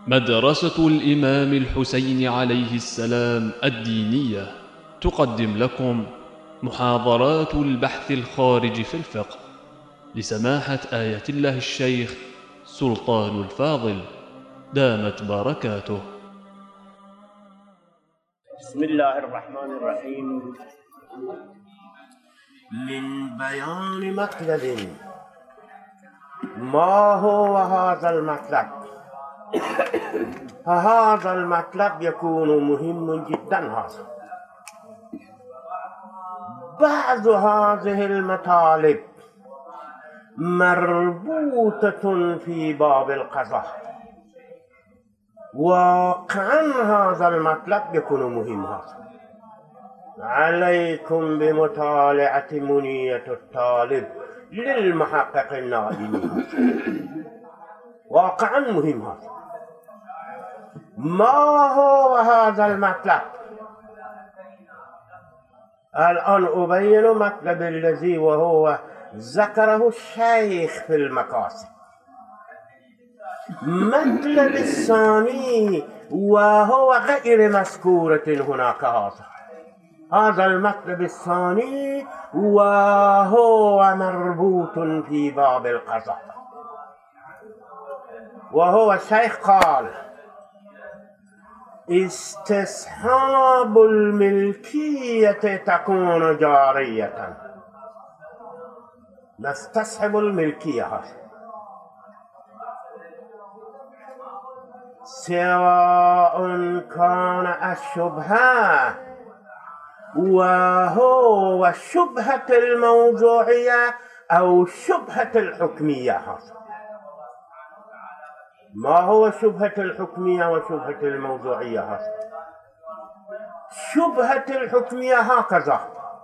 مدرسة الإمام الحسين عليه السلام الدينية تقدم لكم محاضرات البحث الخارج في الفقه لسماحة آية الله الشيخ سلطان الفاضل دامت بركاته. بسم الله الرحمن الرحيم. من بيان مطلب ما هو هذا المطلب؟ هذا المطلب يكون مهم جدا. هذا بعض هذه المطالب مربوطة في باب القضاء، واقعا هذا المطلب يكون مهم. هذا عليكم بمطالعة منية الطالب للمحقق النائمين. واقعا مهم. هذا ما هو هذا المطلب؟ الآن أبين مطلب الذي وهو ذكره الشيخ في المقاصد. مطلب الثاني وهو غير مذكورة هناك. هذا المطلب الثاني وهو مربوط في باب القضاء، وهو الشيخ قال: استصحاب الملكية تكون جارية. نستصحب الملكية سواء كان الشبهة وهو شبهة الموضوعية أو شبهة الحكمية. ما هو شبهة الحكمية وشبهة الموضوعية؟ شبهة الحكمية هكذا،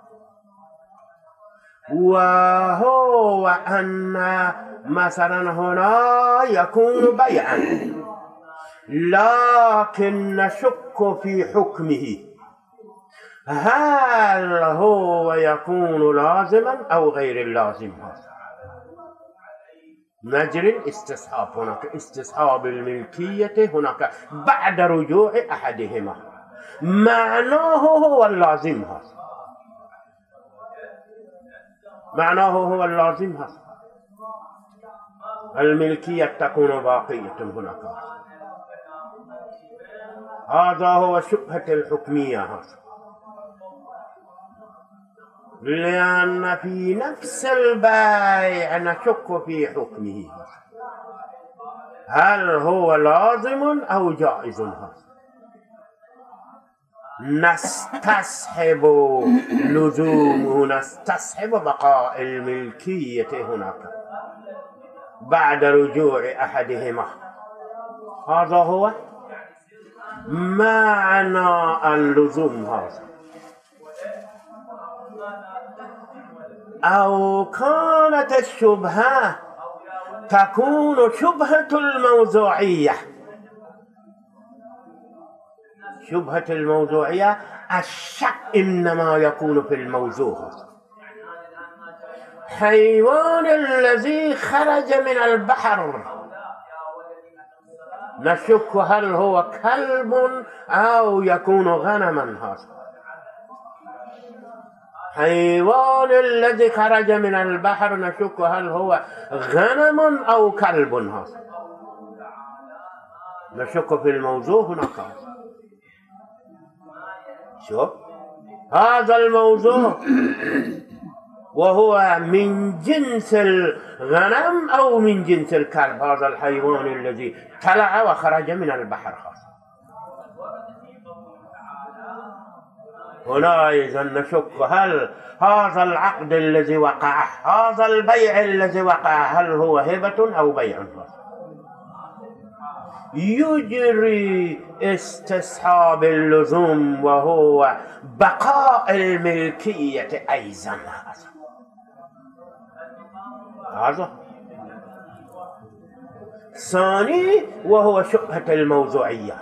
وهو أن مثلا هنا يكون بيعا لكن نشك في حكمه، هل هو يكون لازما أو غير اللازم؟ نجري الاستصحاب. هناك استصحاب الملكية هناك بعد رجوع أحدهما، معناه هو اللازم. معناه هو اللازم. الملكية تكون باقية هناك. هذا هو شبهة الحكمية. لأن في نفس البيع نشك في حكمه، هل هو لازم أو جائز؟ نستصحب لزومه، نستصحب بقاء الملكية هناك بعد رجوع أحدهما. هذا هو معنى اللزوم. هذا أو كانت الشبهة تكون شبهة الموضوعية. شبهة الموضوعية الشك إنما يكون في الموضوع. حيوان الذي خرج من البحر نشك هل هو كلب أو يكون غنما. هذا حيوان الذي خرج من البحر نشك هل هو غنم أو كلب. هذا نشك في الموضوع هناك. شوف هذا الموضوع وهو من جنس الغنم أو من جنس الكلب، هذا الحيوان الذي طلع وخرج من البحر. هنا إذا نشك هل هذا العقد الذي وقع، هذا البيع الذي وقع، هل هو هبة أو بيع؟ يجري استصحاب اللزوم وهو بقاء الملكية أيضا. هذا ثاني وهو شبهة الموضوعية.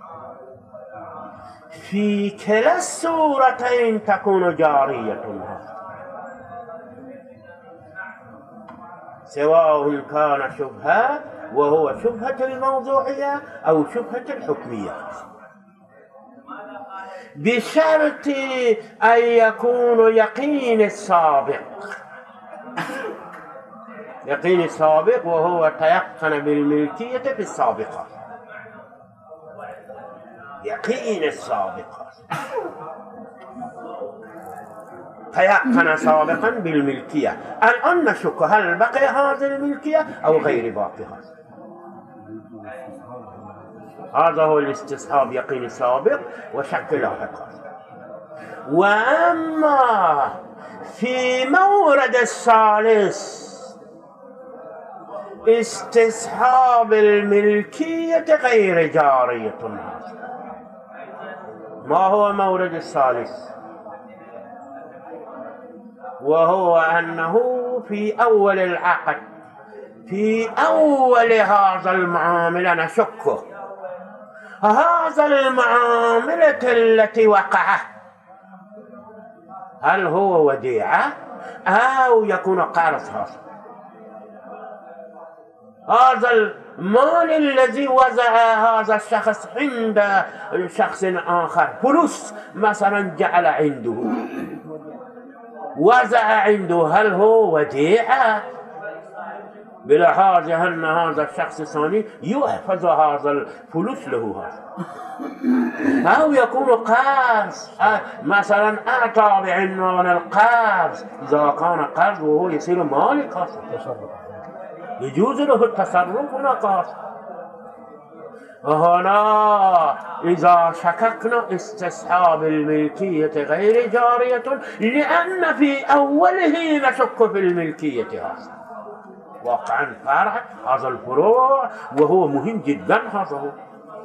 في كلا الصورتين تكون جارية، سواء كان شبهة وهو شبهة الموضوعية أو شبهة الحكمية، بشرط أن يكون يقين السابق، يقين السابق وهو تيقن بالملكية في السابقة، يقين السابقة تيقن سابقا بالملكية. الآن نشك هل بقي هذه الملكية أو غير باقيها. هذا هو الاستصحاب، يقين السابق وشك لاحق. وأما في مورد الثالث استصحاب الملكية غير جارية. ما هو مورد الثالث؟ وهو أنه في أول العقد، في أول هذا المعاملة نشك هذا المعاملة التي وقعت هل هو وديعة أو يكون قرض. هذا المال الذي وزع هذا الشخص عند شخص آخر، فلوس مثلا جعل عنده، وزع عنده، هل هو وديعة بلحاظ أن هذا الشخص الثاني يحفظ هذا الفلوس له هذا، أو يكون قرض مثلا أعطى بعنوان القرض، إذا كان قرض وهو يصير مالك يجوز له التصرف هناك. هنا إذا شككنا استصحاب الملكية غير جارية، لأن في أوله نشك في الملكية هذا واقعا فرع هذا الفروع، وهو مهم جدا. هذا هو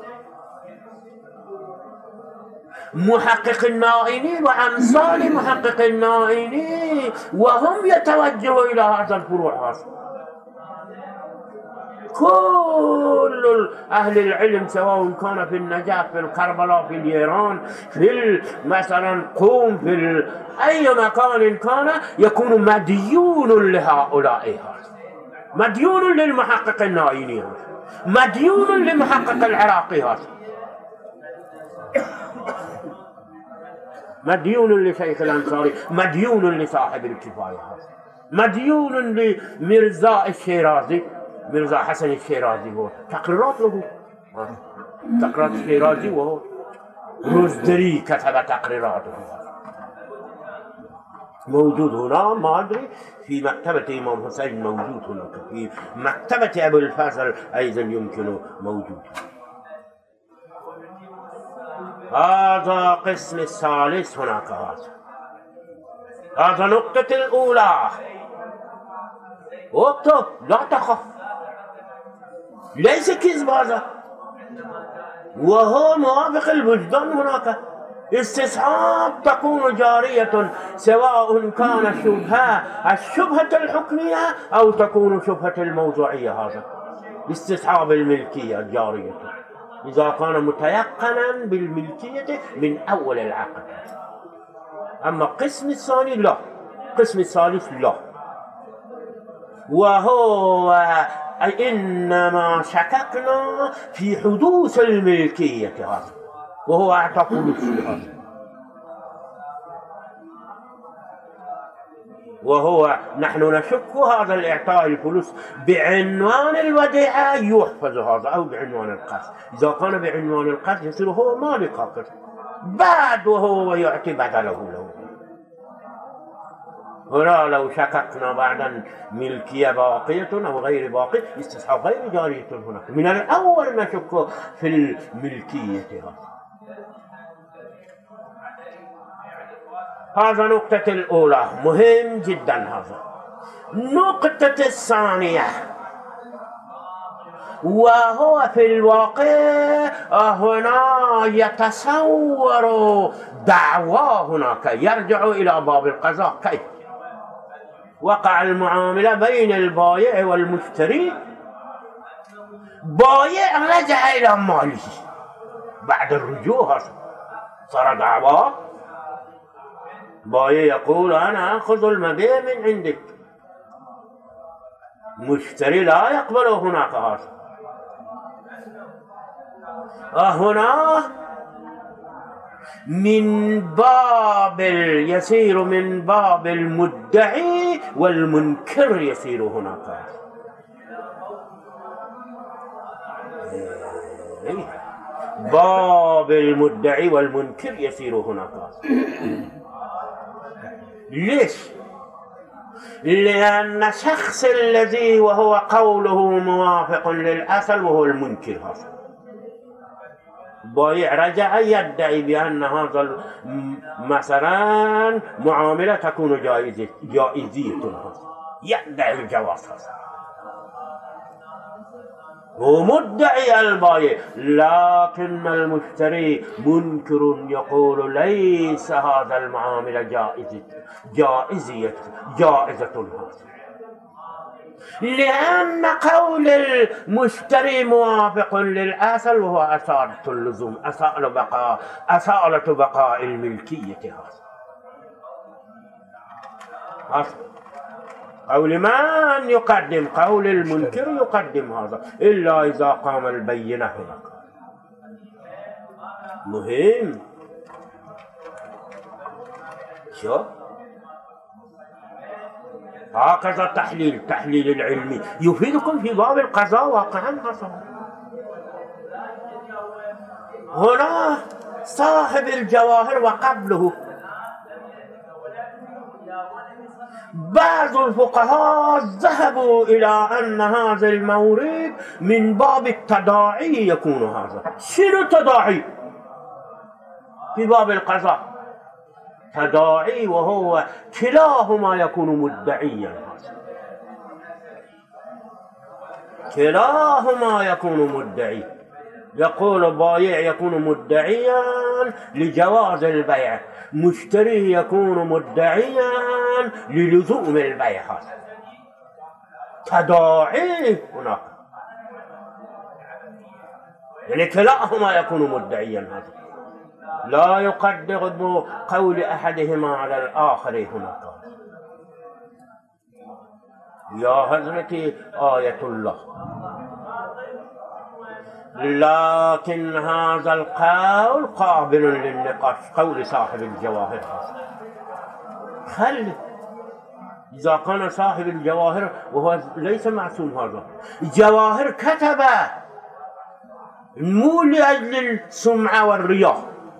محقق النائني وأمثال محقق النائني وهم يتوجهوا إلى هذا الفروع هذا. كل أهل العلم سواء كان في النجف، في الكربلاء، في اليران، في مثلا قوم، في أي مكان كان، يكون مديون لهؤلاء، مديون للمحقق النائني، مديون للمحقق العراقي، مديون لشيخ الأنصاري، مديون لصاحب الكفاية، مديون لمرزا الشيرازي، مرزا حسن الشيرازي، هو تقريرات له، تقريرات الشيرازي، وهو رزدري كتب تقريراته، موجود هنا، ما أدري في مكتبة إمام حسين موجود هناك، في مكتبة أبو الفضل أيضا يمكن موجود. هذا قسم الثالث هناك. هذا نقطة الأولى، اكتب لا تخف، ليس كذب هذا، وهو موافق الوجدان. هناك استصحاب تكون جارية سواء كان الشبهة الحكمية أو تكون شبهة الموضوعية. هذا استصحاب الملكية الجارية إذا كان متيقنا بالملكية من أول العقد. أما القسم الثاني لا، القسم الثالث لا، وهو إنما شككنا في حدوث الملكية هذا، وهو أعطى فلوس هذا، وهو نحن نشك هذا الإعطاء الفلوس بعنوان الوديعة يحفظ هذا أو بعنوان القرض. إذا كان بعنوان القرض يصير هو مالك القرض، بعد وهو يعطي بدله له. هنا لو شككنا بعد ملكية باقية أو غير باقية، استصحاب غير جارية هناك، من الأول نشك في الملكية هذا نقطة الأولى، مهم جدا هذا. نقطة الثانية، وهو في الواقع هنا يتصور دعوى هناك يرجع إلى باب القضاء. كيف وقع المعاملة بين البائع والمشتري، بائع رجع إلى ماله بعد الرجوع، صار دعوى، بائع يقول أنا أخذ المبيع من عندك، مشتري لا يقبل هناك هذا. هنا من باب يسير من باب المدعي والمنكر يسير هناك. باب المدعي والمنكر يسير هناك. ليش؟ لأن شخص الذي وهو قوله موافق للأصل وهو المنكر هذا بايع رجع يدعي بأن هذا مثلا معاملة تكون جائزية يدعي الجواز هذا هو مدعي البايع، لكن المشتري منكر يقول ليس هذا المعاملة جائزة هذا، لأن قول المشتري موافق للأصل وهو أصالة اللزوم، أصالة بقاء الملكية هذا. قول من يقدم؟ قول المنكر يقدم هذا، إلا إذا قام البينة هناك. مهم شو هكذا التحليل العلمي يفيدكم في باب القضاء واقعا حصل. هنا صاحب الجواهر وقبله بعض الفقهاء ذهبوا إلى أن هذا المورد من باب التداعي يكون هذا. شنو التداعي؟ في باب القضاء تداعي وهو كلاهما يكون مدعيا، كلاهما يكون مدعي. يقول بايع يكون مدعيا لجواز البيع، مشتري يكون مدعيا للزوم البيع. تداعي هناك يعني كلاهما يكون مدعيا. هذا لا يقدر قول أحدهما على الآخر هناك. يا حضرتي آية الله، لكن هذا القول قابل للنقاش، قول صاحب الجواهر. خلي إذا كان صاحب الجواهر وهو ليس معصوم، هذا الجواهر كتبه مو لأجل السمعة والرياء،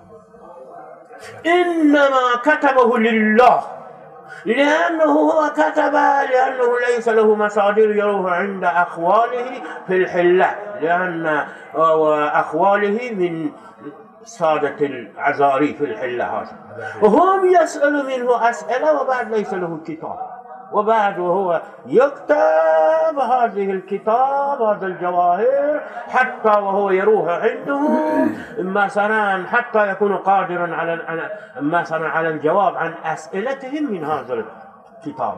إنما كتبه لله، لأنه هو كتب لأنه ليس له مصادر يروه عند أخواله في الحلة، لأن أخواله من سادة العزاري في الحلة هذا، وهم يسأل منه أسئلة وبعد ليس له كتاب، وبعد وهو يكتب هذه الكتاب هذا الجواهر حتى وهو يروح عندهم مثلا حتى يكون قادرا على مثلا على الجواب عن أسئلتهم من هذا الكتاب.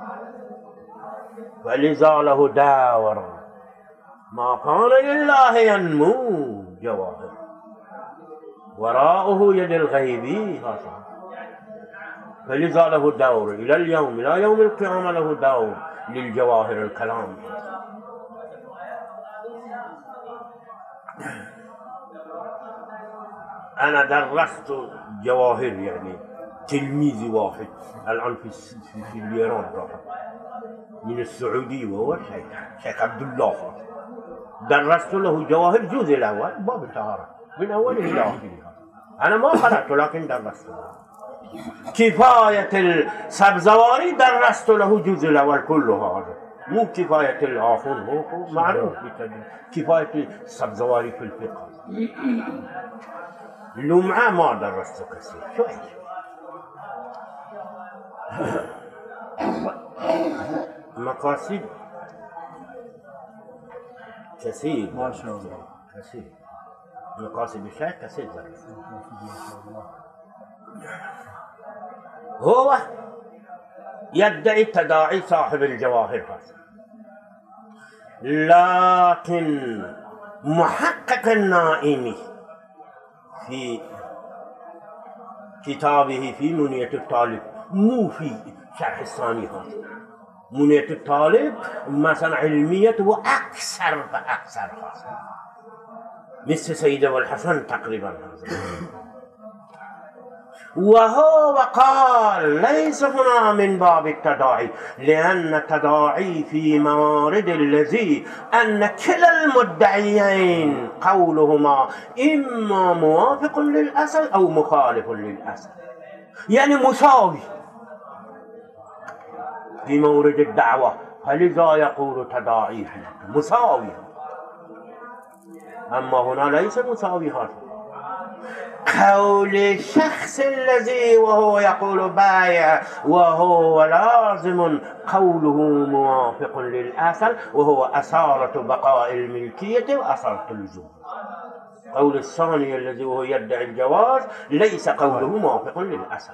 ولذا له داور ما كان لله ينمو جواهر وراءه يد الغيبي هذا، فلذا له دور إلى اليوم، إلى يوم القيامة له دور للجواهر الكلام. أنا درست جواهر يعني تلميذ واحد الآن في الإيران من السعودية وهو الشيخ عبد الله، درست له جواهر الجزء الأول باب الطهارة من أوله إلى آخره. أنا ما قرأته لكن درست له. كفاية السبزواري درست له الجزء الأول كله، هذا مو كفاية الآخر، هو معروف كفاية السبزواري في الفقه. اللمعة ما درسته كثير شوي. مقاصد كثير ما شاء الله، كثير مقاصد الشيخ كثير درسته. هو يدعي تداعي صاحب الجواهر هذا، لكن محقق النائمي في كتابه في منية الطالب مو في شرح الثاني هذا منية الطالب مثلا علمية وأكثر فأكثر خاصة مثل سيد أبو الحسن تقريبا. وهو قال ليس هنا من باب التداعي، لأن التداعي في موارد الذي أن كلا المدعيين قولهما إما موافق للأصل أو مخالف للأصل، يعني مساوي في مورد الدعوة، فلذا يقول تداعي مساوي. أما هنا ليس مساوي هذا قول الشخص الذي وهو يقول بايع وهو لازم قوله موافق للأصل، وهو أصالة بقاء الملكية وأصالة اللزوم. قول الثاني الذي هو يدعي الجواز ليس قوله موافق للأصل.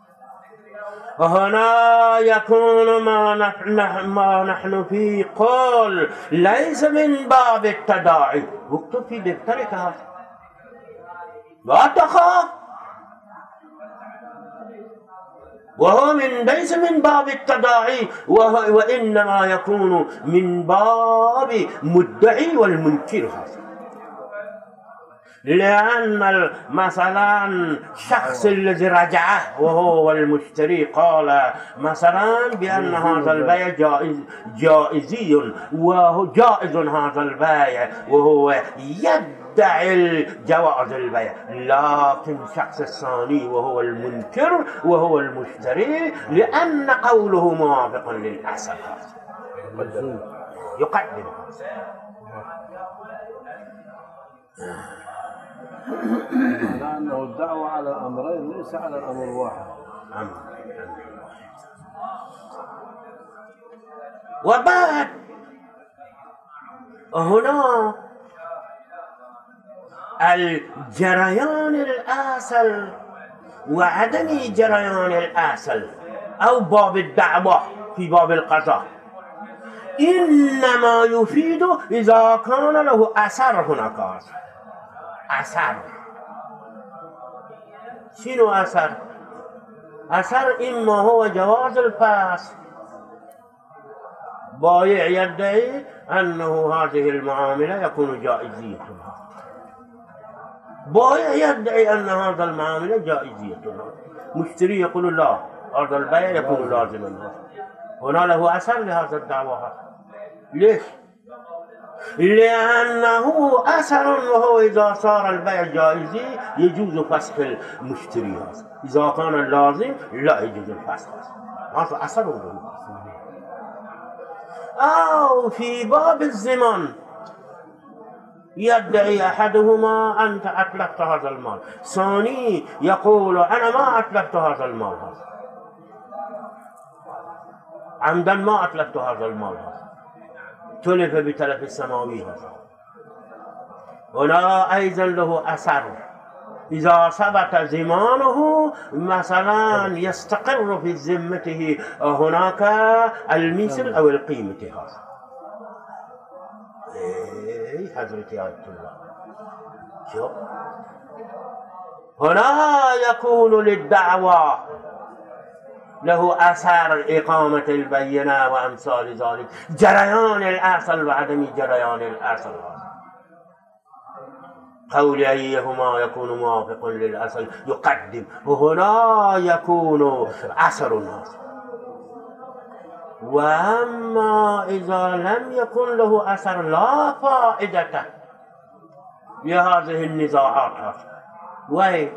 وهنا يكون ما نحن فيه قول ليس من باب التداعي. واكتب في دفترك هذا لا تخاف، وهو ليس من باب التداعي، وإنما يكون من باب مدعي والمنكر هذا. لأن مثلا شخص الذي رجعه وهو المشتري قال مثلا بأن هذا البيع جائزي، وهو جائز هذا البيع وهو يدعي جواز البيع، لكن الشخص الثاني وهو المنكر وهو المشتري لأن قوله موافق للأصل يقدم. لأنه الدعوة على أمرين ليس على الأمر واحد. وبعد هنا الجريان الأصل وعدم جريان الأصل أو باب الدعوة في باب القضاء إنما يفيد إذا كان له أثر. هناك أثر. شنو أثر؟ أثر إما هو جواز الفاس، بايع يدعي أنه هذه المعاملة يكون جائزية، بايع يدعي أن هذا المعاملة جائزية، مشتري يقول لا هذا البيع يكون لازما. هنا له أثر لهذا الدعوة. ليش؟ لأنه أثر، وهو إذا صار البيع جائزي يجوز فسخ المشتري، إذا كان اللازم لا يجوز الفسخ، هذا أثر له. أو في باب الزمان يدعي أحدهما أنت أتلفت هذا المال، ثاني يقول أنا ما أتلفت هذا المال، عمدا ما أتلفت هذا المال، تلف بتلف السماوي. هنا أيضا له أثر إذا ثبت زمانه، مثلا يستقر في ذمته هناك المثل أو القيمة. حضرتي آية الله شوف هنا يكون للدعوة له أثر إقامة البينة وأمثال ذلك، جريان الأصل وعدم جريان الأصل. قول أيهما يكون موافق للأصل يقدم، وهنا يكون أثر. وأما إذا لم يكن له أثر لا فائدة لهذه النزاعات. وين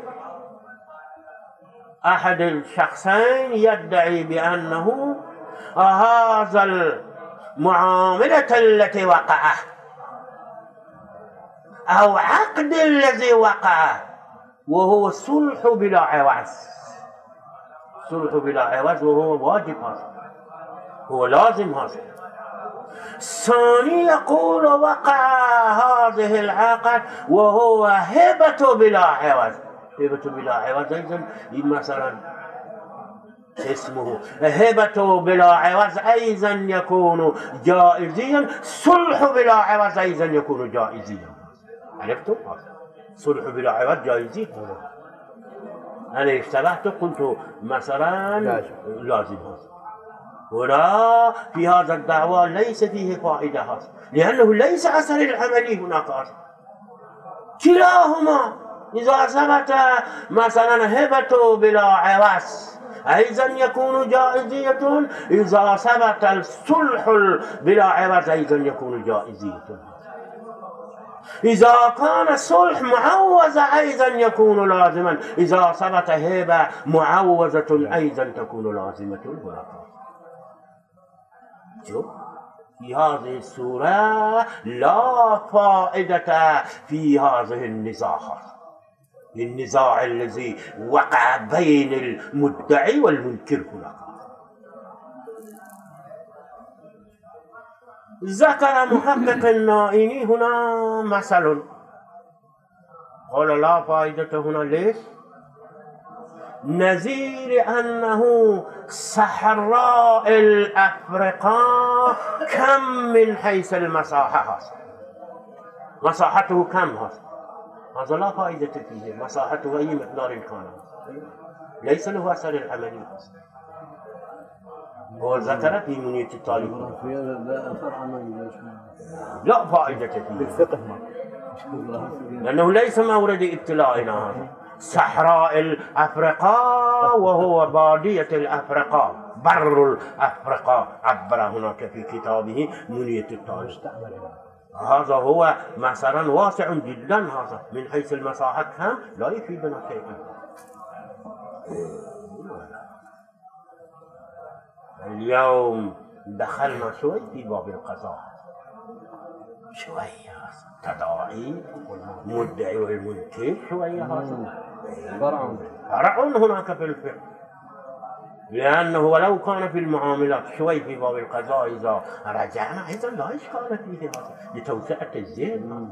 أحد الشخصين يدعي بأنه هذا المعاملة التي وقعه أو عقد الذي وقع وهو الصلح بلا عوض، صلح بلا عوض وهو واجب، هو لازم. هذا الثاني يقول وقع هذه العقد وهو هبة بلا عوض. هبة بلا عوض أيضا مثلا اسمه هبة بلا عوض أيضا يكون جائزيا، صلح بلا عوض أيضا يكون جائزيا. عرفتم؟ صلح بلا عوض جائزي. أنا اشتبهت قلت مثلا لازم هذا، هنا في هذا الدعوى ليس فيه فائدة هذا، لأنه ليس أثر العملي هناك أثر. كلاهما إذا ثبت مثلا هبة بلا عوض أيضا يكون جائزية، إذا ثبت الصلح بلا عوض أيضا يكون جائزية. إذا كان الصلح معوض أيضا يكون لازما، إذا ثبت هبة معوضة أيضا تكون لازمة هناك. شوف في هذه الصورة لا فائدة في هذه النزاعات، النزاع الذي وقع بين المدعي والمنكر هناك. ذكر محقق النائيني هنا مثل، قال لا فائدة هنا. ليش؟ نظير أنه صحراء الأفرقاء كم من حيث المساحة، مساحته كم هذا لا فائدة فيه، مساحته أي مقدار كان ليس له أثر العملي. هو ذكر في منية الطالب لا فائدة فيه بالفقه، لأنه ليس مورد ابتلاءنا هذا. صحراء الأفرقاء وهو بادية الأفرقاء، بر الأفرقاء عبر هناك في كتابه منية الطالب. هذا هو مثلا واسع جدا، هذا من حيث المساحة كم لا يفيدنا شيئا. اليوم دخلنا شوي في باب القضاء، شوية تداعي المدعي والمنكر، شوية هذا فرع هناك في الفقه، لأنه ولو كان في المعاملات شوي في باب القضاء إذا رجعنا أيضا لا إشكال فيه هذا لتوسعة الذهن.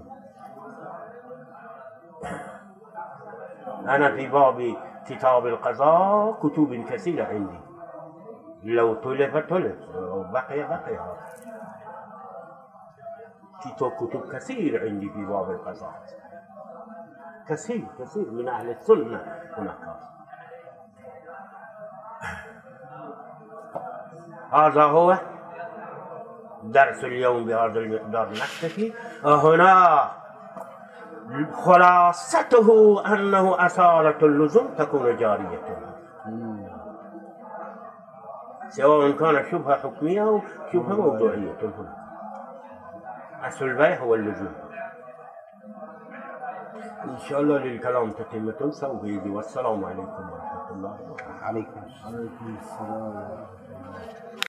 أنا في باب كتاب القضاء كتب كثيرة عندي، لو تلف تلف وبقي هذا. كتب كثير عندي في باب القضاء، كثير من أهل السنة هناك. هذا هو درس اليوم بهذا المقدار نكتفي هنا. خلاصته أنه أصالة اللزوم تكون جارية، سواء كان شبهة حكمية أو شبهة موضوعية. أصل البيع هو اللزوم. إن شاء الله للكلام تتمة سوف يجي. والسلام عليكم ورحمة الله وبركاته. عليكم السلام.